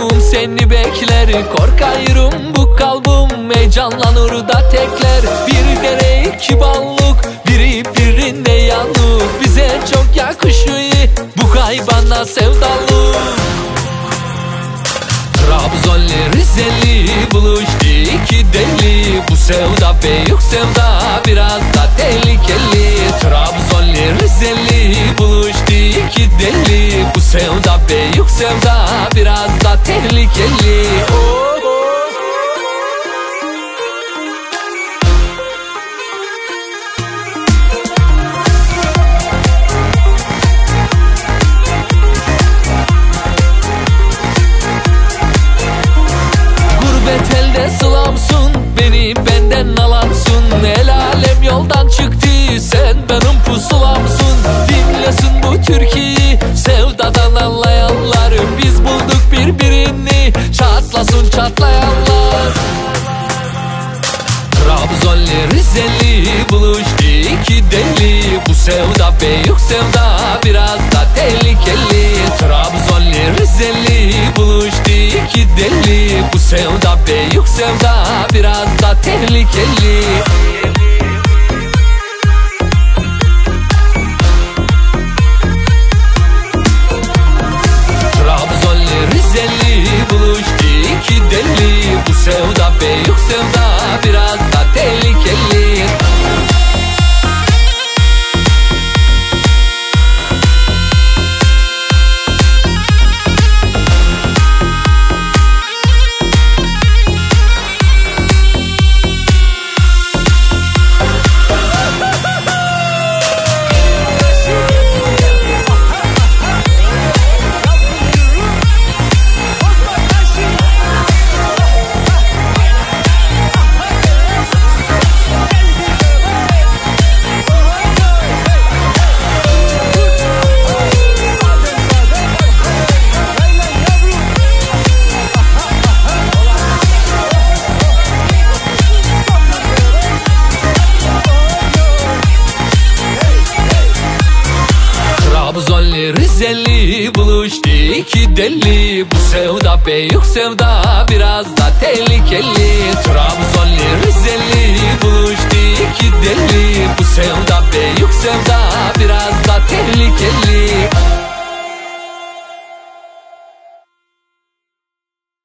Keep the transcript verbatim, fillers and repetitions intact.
Ruhum seni bekler, korkayım bu kalbim heyecanlanır da tekler. Bir dere iki ballık, biri birine yanık, bize çok yakışıyor bu kaybana sevdalık. Trabzonlu Rizeli buluştu iki deli, bu sevda büyük sevda biraz da tehlikeli. Trabzonlu Rizeli buluştu iki deli, bu sevda büyük sevda biraz da tehlikeli. Oh. Elde sılamsın, beni benden alansın. El alem yoldan çıktı, sen benim pusulamsın. Dinlesin bu türküyü sevdadan anlayanlar, biz bulduk birbirini, çatlasın çatlayanlar. Trabzonlu Rizeli buluştu iki deli, bu sevda büyük sevda biraz da tehlikeli. Trabzonlu Rizeli buluştu iki deli, bu sevda büyük sevda biraz da tehlikeli. Trabzonlu Rizeli buluştu iki deli, bu sevda büyük sevda biraz da tehlikeli. Trabzonlu Rizeli buluştu iki deli, bu sevda büyük sevda biraz da tehlikeli. Trabzonlu Rizeli buluştu iki deli, bu sevda büyük sevda